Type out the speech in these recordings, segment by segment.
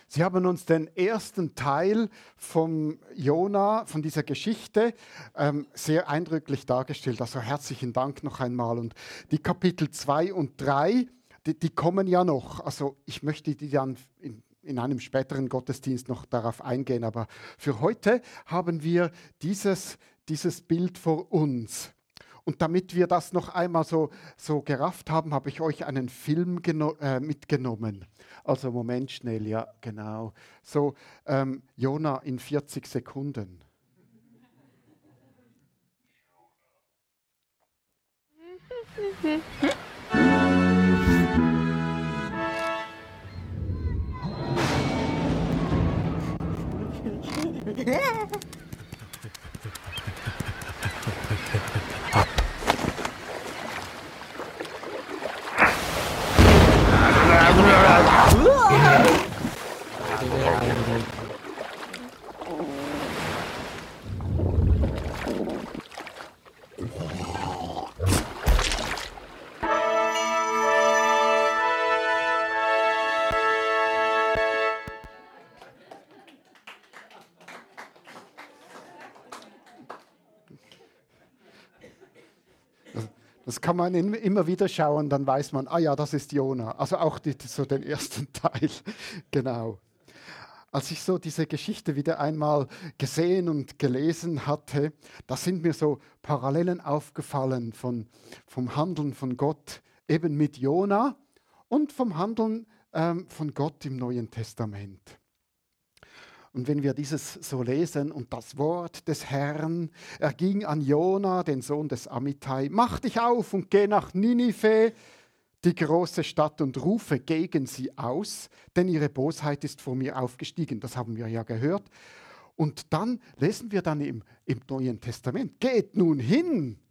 Sie haben uns den ersten Teil vom Jona, von dieser Geschichte, sehr eindrücklich dargestellt. Also herzlichen Dank noch einmal. Und die Kapitel 2 und 3, die kommen ja noch. Also ich möchte die dann in einem späteren Gottesdienst noch darauf eingehen. Aber für heute haben wir dieses Bild vor uns. Und damit wir das noch einmal so gerafft haben, habe ich euch einen Film mitgenommen. Also Moment schnell, ja, genau. So, Jona in 40 Sekunden. Das kann man immer wieder schauen, dann weiß man, ah ja, das ist Jona. Also auch so den ersten Teil, genau. Als ich so diese Geschichte wieder einmal gesehen und gelesen hatte, da sind mir so Parallelen aufgefallen vom Handeln von Gott eben mit Jona und vom Handeln von Gott im Neuen Testament. Und wenn wir dieses so lesen, und das Wort des Herrn erging an Jona, den Sohn des Amittai, mach dich auf und geh nach Ninive, die große Stadt, und rufe gegen sie aus, denn ihre Bosheit ist vor mir aufgestiegen. Das haben wir ja gehört. Und dann lesen wir dann im Neuen Testament, geht nun hin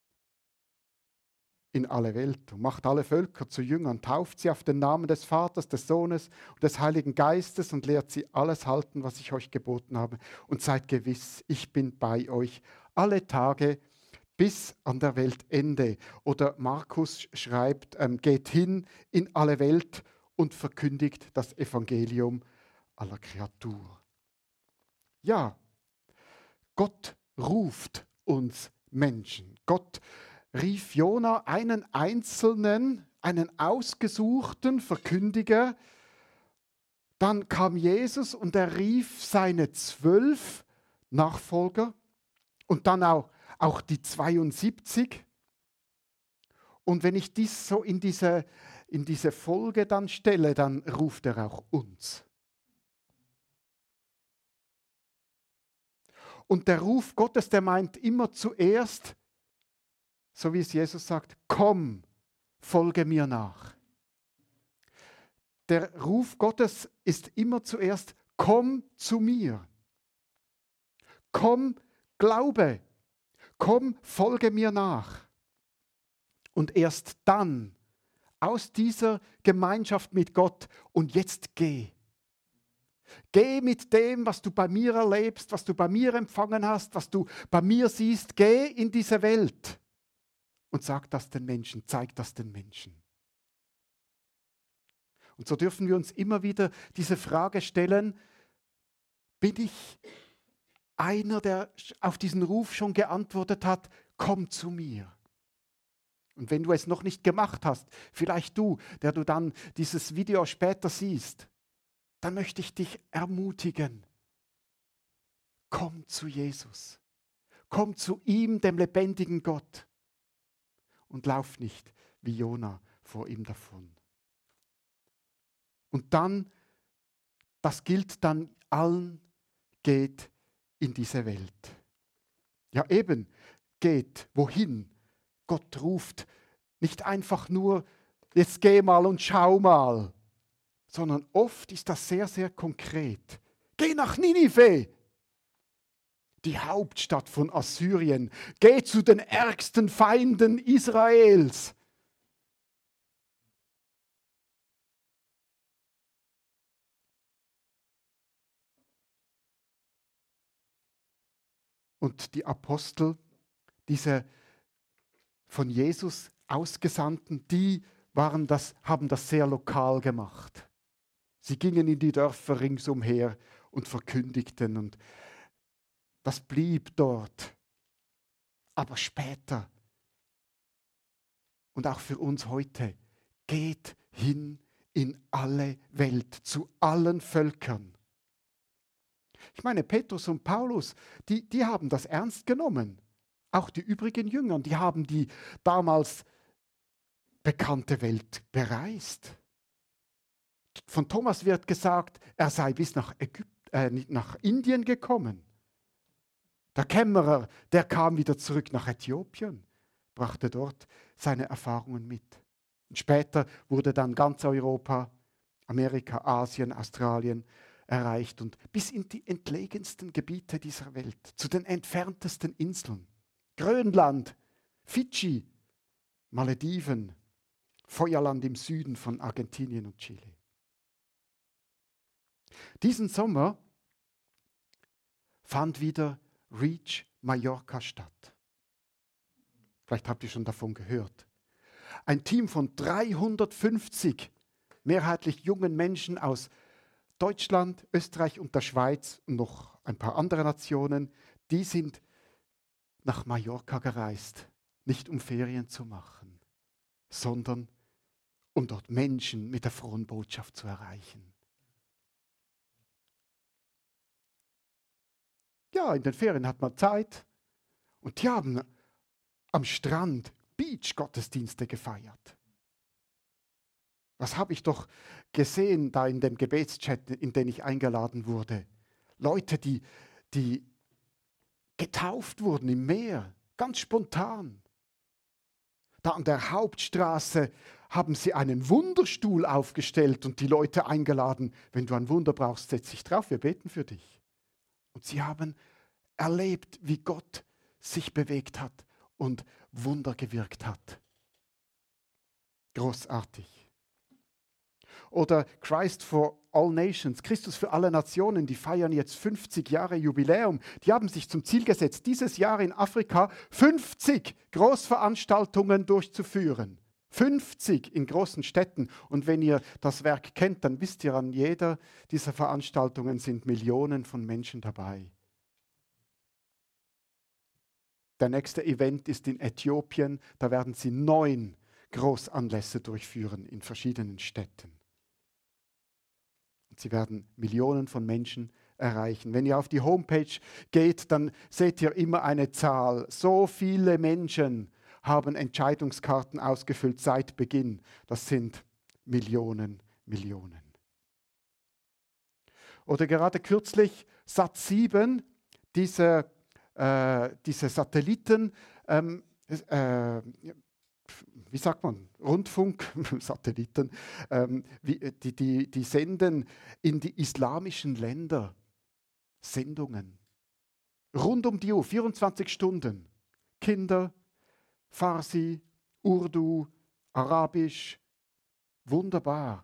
in alle Welt und macht alle Völker zu Jüngern, tauft sie auf den Namen des Vaters, des Sohnes und des Heiligen Geistes und lehrt sie alles halten, was ich euch geboten habe. Und seid gewiss, ich bin bei euch alle Tage bis an der Weltende. Oder Markus schreibt, geht hin in alle Welt und verkündigt das Evangelium aller Kreatur. Ja, Gott ruft uns Menschen. Gott rief Jona einen einzelnen, einen ausgesuchten Verkündiger. Dann kam Jesus und er rief seine 12 Nachfolger und dann auch die 72. Und wenn ich dies so in diese Folge dann stelle, dann ruft er auch uns. Und der Ruf Gottes, der meint immer zuerst, so wie es Jesus sagt, komm, folge mir nach. Der Ruf Gottes ist immer zuerst, komm zu mir. Komm, glaube. Komm, folge mir nach. Und erst dann, aus dieser Gemeinschaft mit Gott, und jetzt geh. Geh mit dem, was du bei mir erlebst, was du bei mir empfangen hast, was du bei mir siehst. Geh in diese Welt. Und sag das den Menschen, zeig das den Menschen. Und so dürfen wir uns immer wieder diese Frage stellen, bin ich einer, der auf diesen Ruf schon geantwortet hat, komm zu mir. Und wenn du es noch nicht gemacht hast, vielleicht du, der du dann dieses Video später siehst, dann möchte ich dich ermutigen, komm zu Jesus. Komm zu ihm, dem lebendigen Gott. Und lauf nicht wie Jona vor ihm davon. Und dann, das gilt dann allen, geht in diese Welt. Ja eben, geht, wohin? Gott ruft nicht einfach nur, jetzt geh mal und schau mal, sondern oft ist das sehr, sehr konkret. Geh nach Ninive, die Hauptstadt von Assyrien. Geh zu den ärgsten Feinden Israels. Und die Apostel, diese von Jesus Ausgesandten, die haben das sehr lokal gemacht. Sie gingen in die Dörfer ringsumher und verkündigten. Und das blieb dort. Aber später und auch für uns heute, geht hin in alle Welt, zu allen Völkern. Ich meine, Petrus und Paulus, die haben das ernst genommen. Auch die übrigen Jünger, die haben die damals bekannte Welt bereist. Von Thomas wird gesagt, er sei bis nach Indien gekommen. Der Kämmerer, der kam wieder zurück nach Äthiopien, brachte dort seine Erfahrungen mit. Und später wurde dann ganz Europa, Amerika, Asien, Australien erreicht und bis in die entlegensten Gebiete dieser Welt, zu den entferntesten Inseln. Grönland, Fidschi, Malediven, Feuerland im Süden von Argentinien und Chile. Diesen Sommer fand wieder Reach Mallorca statt. Vielleicht habt ihr schon davon gehört. Ein Team von 350 mehrheitlich jungen Menschen aus Deutschland, Österreich und der Schweiz und noch ein paar andere Nationen, die sind nach Mallorca gereist, nicht um Ferien zu machen, sondern um dort Menschen mit der frohen Botschaft zu erreichen. Ja, in den Ferien hat man Zeit und die haben am Strand Beach-Gottesdienste gefeiert. Was habe ich doch gesehen da in dem Gebetschat, in den ich eingeladen wurde? Leute, die getauft wurden im Meer, ganz spontan. Da an der Hauptstraße haben sie einen Wunderstuhl aufgestellt und die Leute eingeladen, wenn du ein Wunder brauchst, setz dich drauf, wir beten für dich. Und sie haben erlebt, wie Gott sich bewegt hat und Wunder gewirkt hat. Großartig. Oder Christ for All Nations, Christus für alle Nationen, die feiern jetzt 50 Jahre Jubiläum. Die haben sich zum Ziel gesetzt, dieses Jahr in Afrika 50 Großveranstaltungen durchzuführen. 50 in großen Städten. Und wenn ihr das Werk kennt, dann wisst ihr, an jeder dieser Veranstaltungen sind Millionen von Menschen dabei. Der nächste Event ist in Äthiopien. Da werden sie 9 Großanlässe durchführen in verschiedenen Städten. Und sie werden Millionen von Menschen erreichen. Wenn ihr auf die Homepage geht, dann seht ihr immer eine Zahl. So viele Menschen haben Entscheidungskarten ausgefüllt seit Beginn. Das sind Millionen, Millionen. Oder gerade kürzlich Sat7, diese Satelliten, wie sagt man, Rundfunk-Satelliten, die senden in die islamischen Länder Sendungen. Rund um die Uhr, 24 Stunden. Kinder, Farsi, Urdu, Arabisch, wunderbar.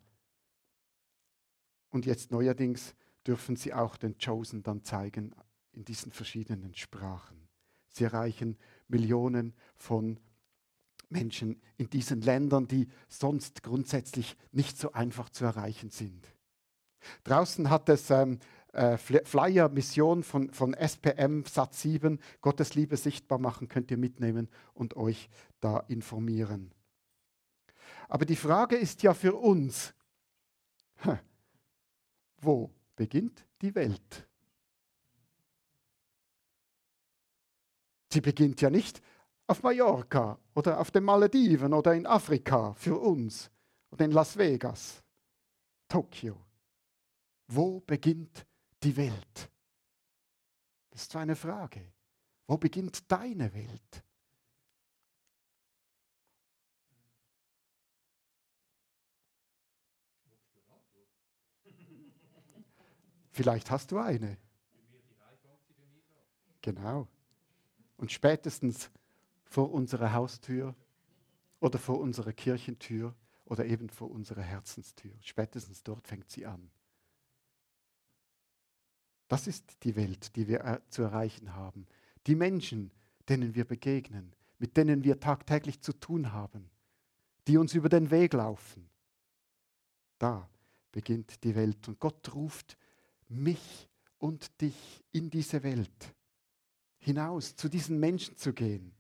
Und jetzt neuerdings dürfen sie auch den Chosen dann zeigen in diesen verschiedenen Sprachen. Sie erreichen Millionen von Menschen in diesen Ländern, die sonst grundsätzlich nicht so einfach zu erreichen sind. Draußen hat es Flyer, Mission von SPM, Sat7, Gottes Liebe sichtbar machen, könnt ihr mitnehmen und euch da informieren. Aber die Frage ist ja für uns, wo beginnt die Welt? Sie beginnt ja nicht auf Mallorca oder auf den Malediven oder in Afrika für uns oder in Las Vegas, Tokio. Wo beginnt die Welt? Das ist so eine Frage. Wo beginnt deine Welt? Vielleicht hast du eine. Genau. Und spätestens vor unserer Haustür oder vor unserer Kirchentür oder eben vor unserer Herzenstür. Spätestens dort fängt sie an. Das ist die Welt, die wir zu erreichen haben. Die Menschen, denen wir begegnen, mit denen wir tagtäglich zu tun haben, die uns über den Weg laufen. Da beginnt die Welt. Und Gott ruft mich und dich in diese Welt hinaus, zu diesen Menschen zu gehen.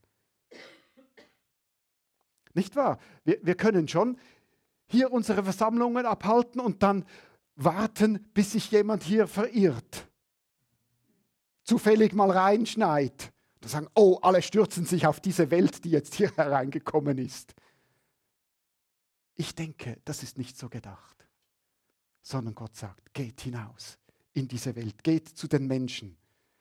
Nicht wahr? Wir können schon hier unsere Versammlungen abhalten und dann warten, bis sich jemand hier verirrt. Zufällig mal reinschneit. Und sagen, oh, alle stürzen sich auf diese Welt, die jetzt hier hereingekommen ist. Ich denke, das ist nicht so gedacht. Sondern Gott sagt, geht hinaus in diese Welt, geht zu den Menschen.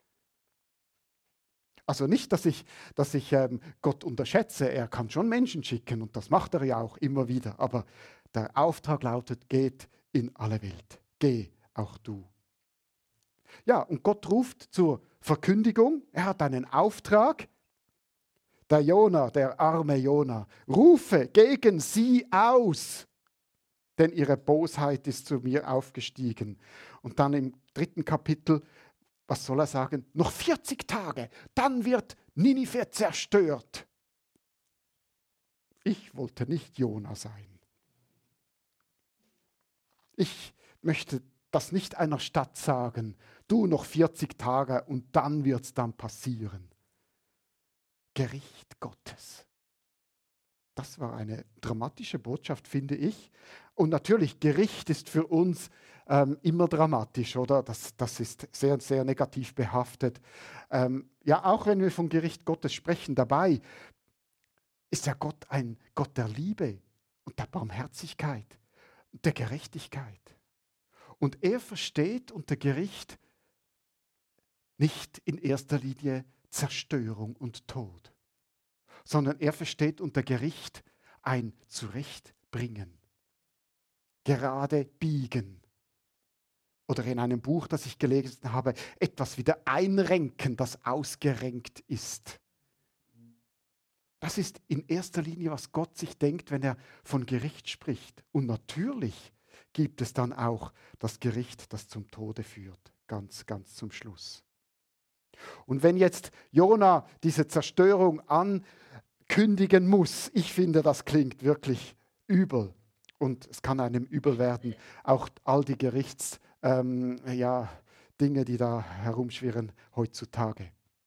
Also nicht, dass ich Gott unterschätze, er kann schon Menschen schicken und das macht er ja auch immer wieder. Aber der Auftrag lautet, geht in alle Welt. Geh auch du. Ja, und Gott ruft zur Verkündigung. Er hat einen Auftrag. Der Jona, der arme Jona, rufe gegen sie aus, denn ihre Bosheit ist zu mir aufgestiegen. Und dann im 3. Kapitel, was soll er sagen? Noch 40 Tage, dann wird Ninive zerstört. Ich wollte nicht Jona sein. Ich möchte das nicht einer Stadt sagen, du noch 40 Tage und dann wird es dann passieren. Gericht Gottes. Das war eine dramatische Botschaft, finde ich. Und natürlich, Gericht ist für uns immer dramatisch, oder? Das ist sehr, sehr negativ behaftet. Ja, auch wenn wir vom Gericht Gottes sprechen, dabei ist ja Gott ein Gott der Liebe und der Barmherzigkeit und der Gerechtigkeit. Und er versteht unter Gericht nicht in erster Linie Zerstörung und Tod, sondern er versteht unter Gericht ein Zurechtbringen, gerade biegen. Oder in einem Buch, das ich gelesen habe, etwas wieder einrenken, das ausgerenkt ist. Das ist in erster Linie, was Gott sich denkt, wenn er von Gericht spricht. Und natürlich gibt es dann auch das Gericht, das zum Tode führt, ganz, ganz zum Schluss. Und wenn jetzt Jona diese Zerstörung ankündigen muss, ich finde, das klingt wirklich übel. Und es kann einem übel werden, auch all die Dinge, die da herumschwirren heutzutage.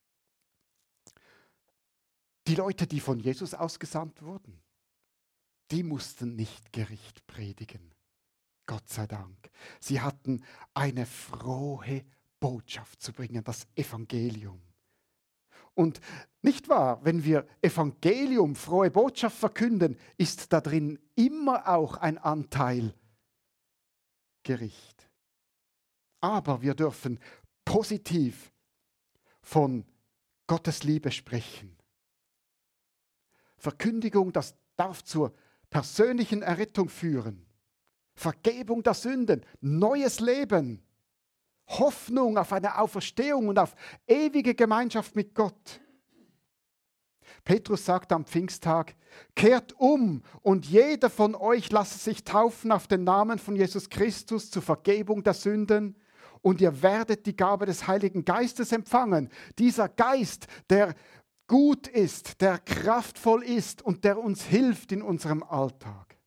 Die Leute, die von Jesus ausgesandt wurden, die mussten nicht Gericht predigen. Gott sei Dank. Sie hatten eine frohe Botschaft zu bringen, das Evangelium. Und nicht wahr, wenn wir Evangelium, frohe Botschaft verkünden, ist da drin immer auch ein Anteil Gericht. Aber wir dürfen positiv von Gottes Liebe sprechen. Verkündigung, das darf zur persönlichen Errettung führen. Vergebung der Sünden, neues Leben, Hoffnung auf eine Auferstehung und auf ewige Gemeinschaft mit Gott. Petrus sagt am Pfingsttag, kehrt um und jeder von euch lasse sich taufen auf den Namen von Jesus Christus zur Vergebung der Sünden und ihr werdet die Gabe des Heiligen Geistes empfangen. Dieser Geist, der gut ist, der kraftvoll ist und der uns hilft in unserem Alltag.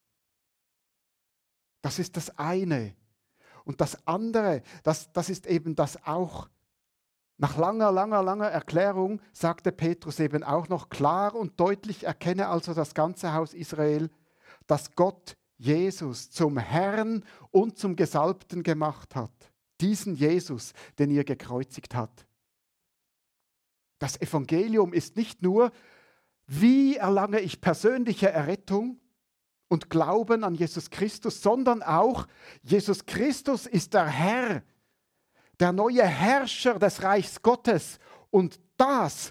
Das ist das eine. Und das andere, das ist eben das auch. Nach langer Erklärung sagte Petrus eben auch noch klar und deutlich, erkenne also das ganze Haus Israel, dass Gott Jesus zum Herrn und zum Gesalbten gemacht hat. Diesen Jesus, den ihr gekreuzigt habt. Das Evangelium ist nicht nur, wie erlange ich persönliche Errettung und Glauben an Jesus Christus, sondern auch, Jesus Christus ist der Herr, der neue Herrscher des Reichs Gottes. Und das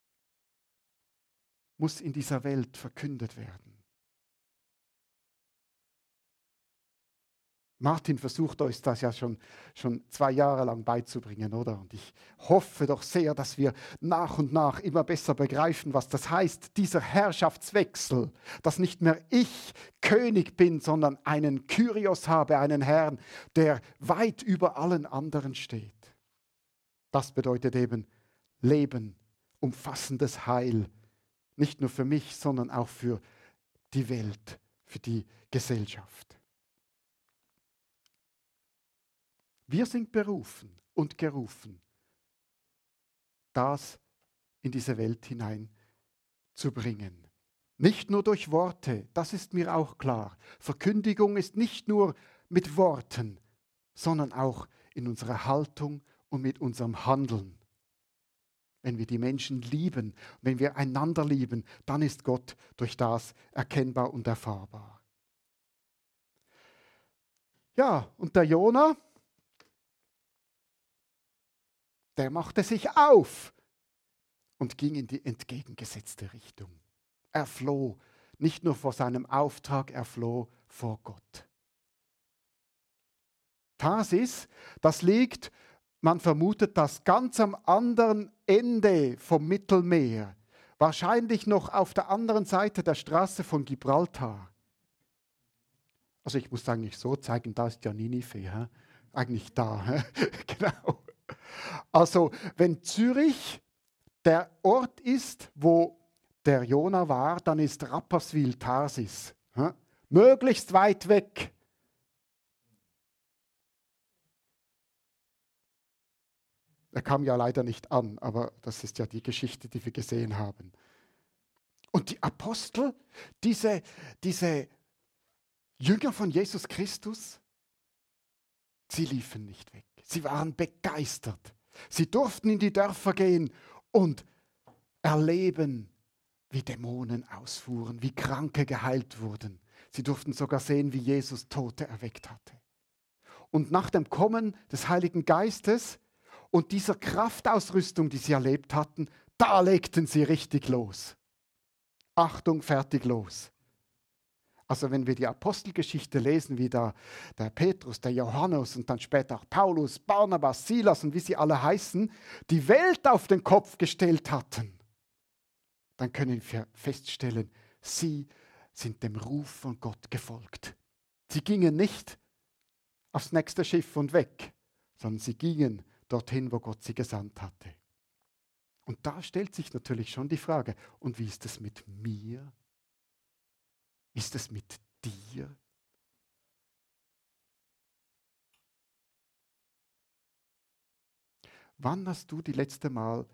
muss in dieser Welt verkündet werden. Martin versucht euch das ja schon 2 Jahre lang beizubringen, oder? Und ich hoffe doch sehr, dass wir nach und nach immer besser begreifen, was das heißt, dieser Herrschaftswechsel, dass nicht mehr ich König bin, sondern einen Kyrios habe, einen Herrn, der weit über allen anderen steht. Das bedeutet eben Leben, umfassendes Heil, nicht nur für mich, sondern auch für die Welt, für die Gesellschaft. Wir sind berufen und gerufen, das in diese Welt hineinzubringen. Nicht nur durch Worte, das ist mir auch klar. Verkündigung ist nicht nur mit Worten, sondern auch in unserer Haltung und mit unserem Handeln. Wenn wir die Menschen lieben, wenn wir einander lieben, dann ist Gott durch das erkennbar und erfahrbar. Ja, und der Jona, der machte sich auf und ging in die entgegengesetzte Richtung. Er floh nicht nur vor seinem Auftrag, er floh vor Gott. Tarsis, das liegt, man vermutet das ganz am anderen Ende vom Mittelmeer, wahrscheinlich noch auf der anderen Seite der Straße von Gibraltar. Also ich muss eigentlich so zeigen, da ist ja Ninive, hä? Eigentlich da, hä? Genau. Also wenn Zürich der Ort ist, wo der Jona war, dann ist Rapperswil Tarsis. Hä? Möglichst weit weg. Er kam ja leider nicht an, aber das ist ja die Geschichte, die wir gesehen haben. Und die Apostel, diese Jünger von Jesus Christus, sie liefen nicht weg. Sie waren begeistert. Sie durften in die Dörfer gehen und erleben, wie Dämonen ausfuhren, wie Kranke geheilt wurden. Sie durften sogar sehen, wie Jesus Tote erweckt hatte. Und nach dem Kommen des Heiligen Geistes und dieser Kraftausrüstung, die sie erlebt hatten, da legten sie richtig los. Achtung, fertig, los. Also wenn wir die Apostelgeschichte lesen, wie der Petrus, der Johannes und dann später auch Paulus, Barnabas, Silas und wie sie alle heißen, die Welt auf den Kopf gestellt hatten, dann können wir feststellen, sie sind dem Ruf von Gott gefolgt. Sie gingen nicht aufs nächste Schiff und weg, sondern sie gingen dorthin, wo Gott sie gesandt hatte. Und da stellt sich natürlich schon die Frage, und wie ist es mit mir? Ist es mit dir? Wann hast du das letzte Mal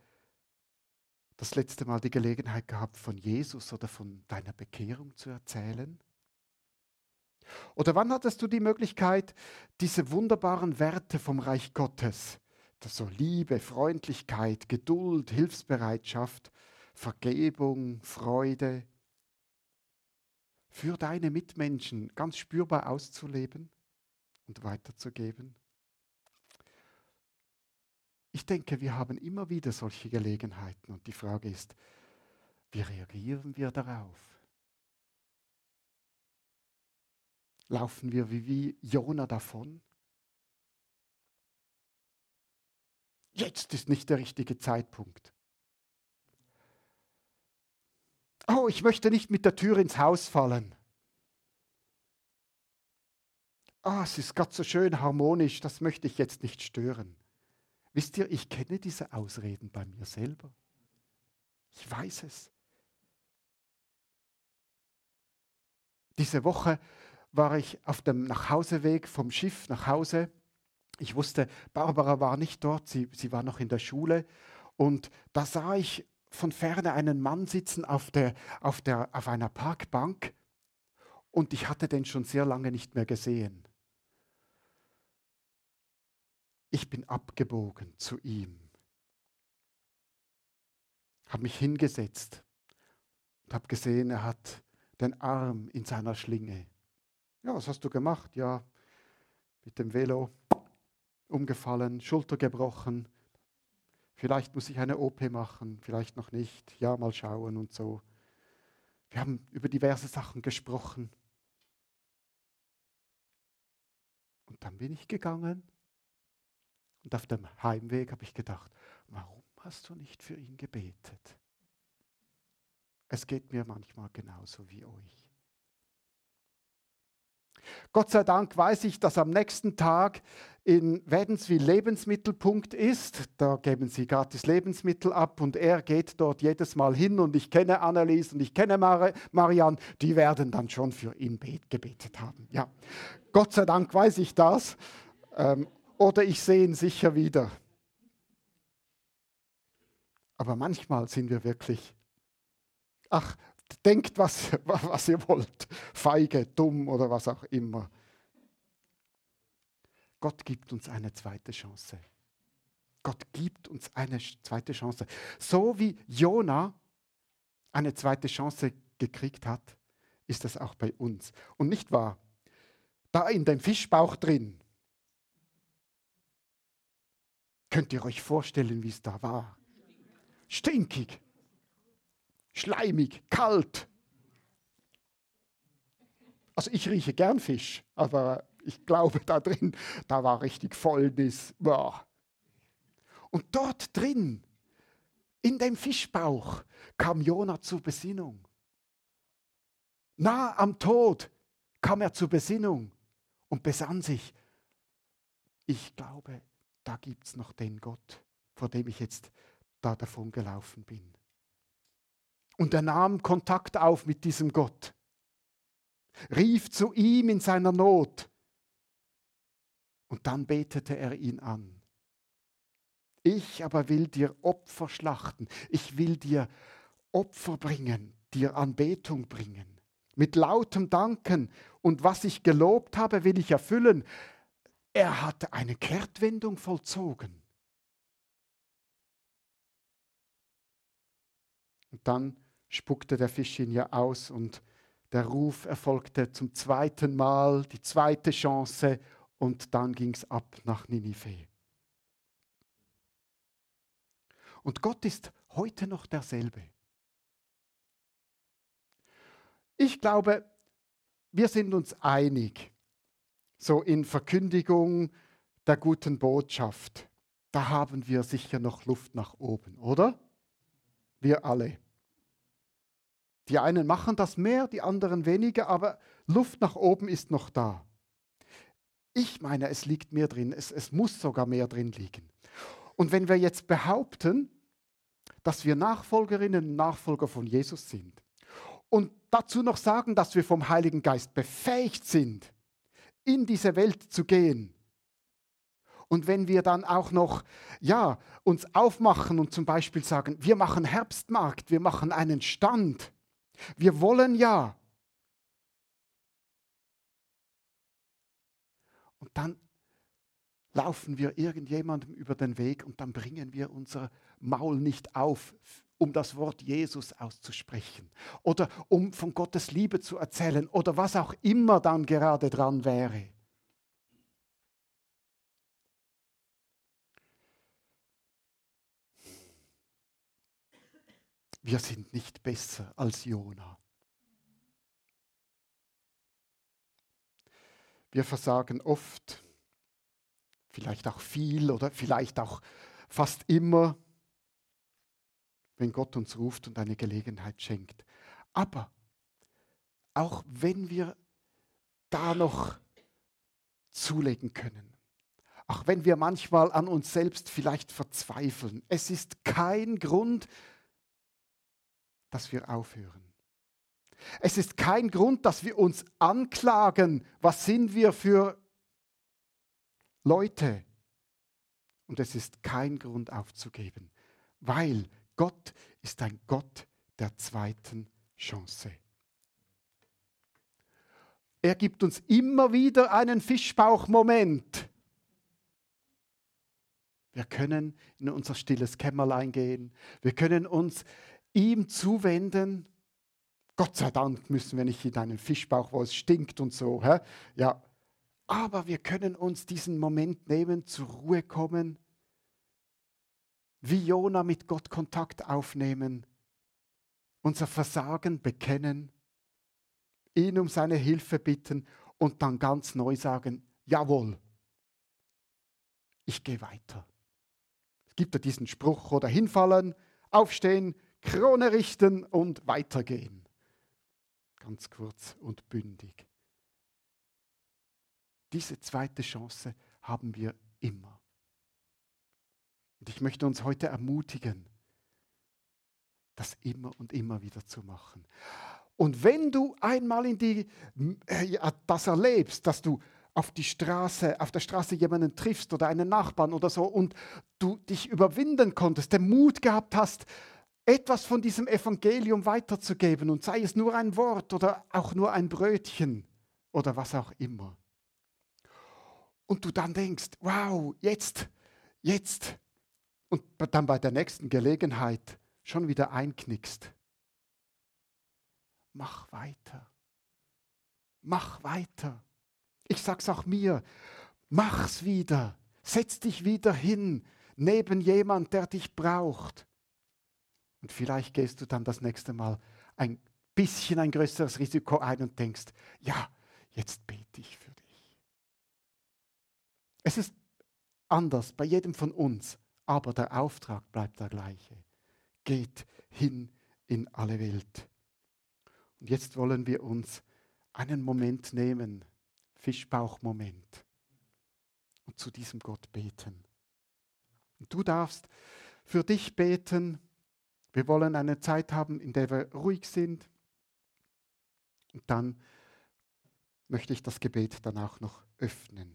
die Gelegenheit gehabt, von Jesus oder von deiner Bekehrung zu erzählen? Oder wann hattest du die Möglichkeit, diese wunderbaren Werte vom Reich Gottes, so Liebe, Freundlichkeit, Geduld, Hilfsbereitschaft, Vergebung, Freude, für deine Mitmenschen ganz spürbar auszuleben und weiterzugeben? Ich denke, wir haben immer wieder solche Gelegenheiten und die Frage ist, wie reagieren wir darauf? Laufen wir wie Jona davon? Jetzt ist nicht der richtige Zeitpunkt. Oh, ich möchte nicht mit der Tür ins Haus fallen. Ah, es ist gerade so schön harmonisch, das möchte ich jetzt nicht stören. Wisst ihr, ich kenne diese Ausreden bei mir selber. Ich weiß es. Diese Woche war ich auf dem Nachhauseweg vom Schiff nach Hause. Ich wusste, Barbara war nicht dort, sie war noch in der Schule. Und da sah ich von ferne einen Mann sitzen auf einer Parkbank. Und ich hatte den schon sehr lange nicht mehr gesehen. Ich bin abgebogen zu ihm, habe mich hingesetzt und habe gesehen, er hat den Arm in seiner Schlinge. Ja, was hast du gemacht? Ja, mit dem Velo umgefallen, Schulter gebrochen. Vielleicht muss ich eine OP machen, vielleicht noch nicht. Ja, mal schauen und so. Wir haben über diverse Sachen gesprochen. Und dann bin ich gegangen. Und auf dem Heimweg habe ich gedacht, warum hast du nicht für ihn gebetet? Es geht mir manchmal genauso wie euch. Gott sei Dank weiß ich, dass am nächsten Tag in Wädenswil Lebensmittelpunkt ist. Da geben sie gratis Lebensmittel ab und er geht dort jedes Mal hin und ich kenne Annelies und ich kenne Marianne, die werden dann schon für ihn gebetet haben. Ja, Gott sei Dank weiß ich das. oder ich sehe ihn sicher wieder. Aber manchmal sind wir wirklich, ach, denkt, was ihr wollt, feige, dumm oder was auch immer. Gott gibt uns eine zweite Chance. Gott gibt uns eine zweite Chance. So wie Jona eine zweite Chance gekriegt hat, ist das auch bei uns. Und nicht wahr? Da in dem Fischbauch drin, könnt ihr euch vorstellen, wie es da war? Stinkig, schleimig, kalt. Also ich rieche gern Fisch, aber ich glaube da drin, da war richtig Fäulnis. Boah. Und dort drin, in dem Fischbauch, kam Jona zur Besinnung. Nah am Tod kam er zur Besinnung und besann sich. Ich glaube, da gibt es noch den Gott, vor dem ich jetzt da davon gelaufen bin. Und er nahm Kontakt auf mit diesem Gott, rief zu ihm in seiner Not und dann betete er ihn an. Ich aber will dir Opfer schlachten, ich will dir Opfer bringen, dir Anbetung bringen, mit lautem Danken und was ich gelobt habe, will ich erfüllen. Er hatte eine Kehrtwendung vollzogen. Und dann spuckte der Fisch ihn ja aus und der Ruf erfolgte zum zweiten Mal, die zweite Chance und dann ging es ab nach Ninive. Und Gott ist heute noch derselbe. Ich glaube, wir sind uns einig, so in Verkündigung der guten Botschaft. Da haben wir sicher noch Luft nach oben, oder? Wir alle. Die einen machen das mehr, die anderen weniger, aber Luft nach oben ist noch da. Ich meine, es liegt mehr drin, es muss sogar mehr drin liegen. Und wenn wir jetzt behaupten, dass wir Nachfolgerinnen und Nachfolger von Jesus sind und dazu noch sagen, dass wir vom Heiligen Geist befähigt sind, in diese Welt zu gehen, und wenn wir dann auch noch uns aufmachen und zum Beispiel sagen, wir machen Herbstmarkt, wir machen einen Stand, wir wollen ja. Und dann laufen wir irgendjemandem über den Weg und dann bringen wir unser Maul nicht auf, um das Wort Jesus auszusprechen oder um von Gottes Liebe zu erzählen oder was auch immer dann gerade dran wäre. Wir sind nicht besser als Jona. Wir versagen oft, vielleicht auch viel oder vielleicht auch fast immer, wenn Gott uns ruft und eine Gelegenheit schenkt. Aber auch wenn wir da noch zulegen können, auch wenn wir manchmal an uns selbst vielleicht verzweifeln, es ist kein Grund, dass wir aufhören. Es ist kein Grund, dass wir uns anklagen, was sind wir für Leute. Und es ist kein Grund aufzugeben, weil Gott ist ein Gott der zweiten Chance. Er gibt uns immer wieder einen Fischbauchmoment. Wir können in unser stilles Kämmerlein gehen. Wir können uns ihm zuwenden. Gott sei Dank müssen wir nicht in einen Fischbauch, wo es stinkt und so. Ja. Aber wir können uns diesen Moment nehmen, zur Ruhe kommen, wie Jona mit Gott Kontakt aufnehmen, unser Versagen bekennen, ihn um seine Hilfe bitten und dann ganz neu sagen, jawohl, ich gehe weiter. Es gibt ja diesen Spruch, oder hinfallen, aufstehen, Krone richten und weitergehen. Ganz kurz und bündig. Diese zweite Chance haben wir immer. Und ich möchte uns heute ermutigen, das immer und immer wieder zu machen. Und wenn du einmal das erlebst, dass du auf der Straße jemanden triffst oder einen Nachbarn oder so und du dich überwinden konntest, den Mut gehabt hast, etwas von diesem Evangelium weiterzugeben und sei es nur ein Wort oder auch nur ein Brötchen oder was auch immer. Und du dann denkst, wow, jetzt und dann bei der nächsten Gelegenheit schon wieder einknickst. Mach weiter. Mach weiter. Ich sag's auch mir, mach's wieder. Setz dich wieder hin neben jemand, der dich braucht. Und vielleicht gehst du dann das nächste Mal ein bisschen ein größeres Risiko ein und denkst, ja, jetzt bete ich für dich. Es ist anders bei jedem von uns, aber der Auftrag bleibt der gleiche. Geht hin in alle Welt. Und jetzt wollen wir uns einen Moment nehmen, Fischbauchmoment, und zu diesem Gott beten. Und du darfst für dich beten. Wir wollen eine Zeit haben, in der wir ruhig sind. Und dann möchte ich das Gebet dann auch noch öffnen.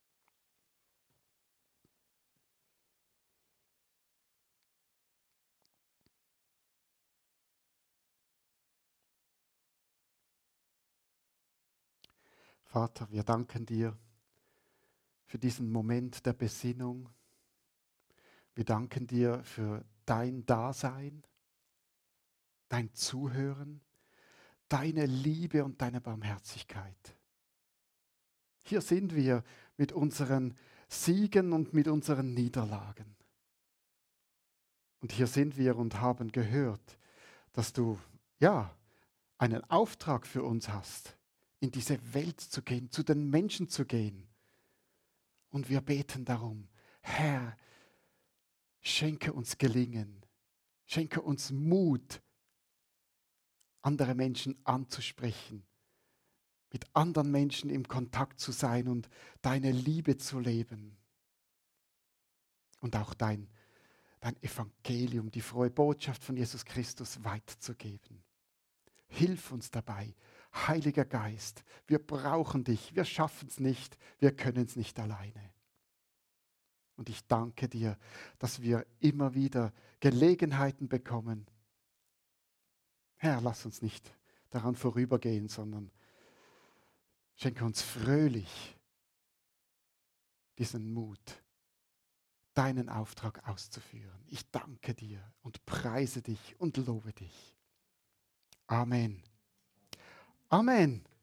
Vater, wir danken dir für diesen Moment der Besinnung. Wir danken dir für dein Dasein, dein Zuhören, deine Liebe und deine Barmherzigkeit. Hier sind wir mit unseren Siegen und mit unseren Niederlagen. Und hier sind wir und haben gehört, dass du, ja, einen Auftrag für uns hast, in diese Welt zu gehen, zu den Menschen zu gehen. Und wir beten darum, Herr, schenke uns Gelingen, schenke uns Mut, andere Menschen anzusprechen, mit anderen Menschen im Kontakt zu sein und deine Liebe zu leben. Und auch dein Evangelium, die frohe Botschaft von Jesus Christus weiterzugeben. Hilf uns dabei, Heiliger Geist. Wir brauchen dich, wir schaffen es nicht, wir können es nicht alleine. Und ich danke dir, dass wir immer wieder Gelegenheiten bekommen. Herr, lass uns nicht daran vorübergehen, sondern schenke uns fröhlich diesen Mut, deinen Auftrag auszuführen. Ich danke dir und preise dich und lobe dich. Amen. Amen.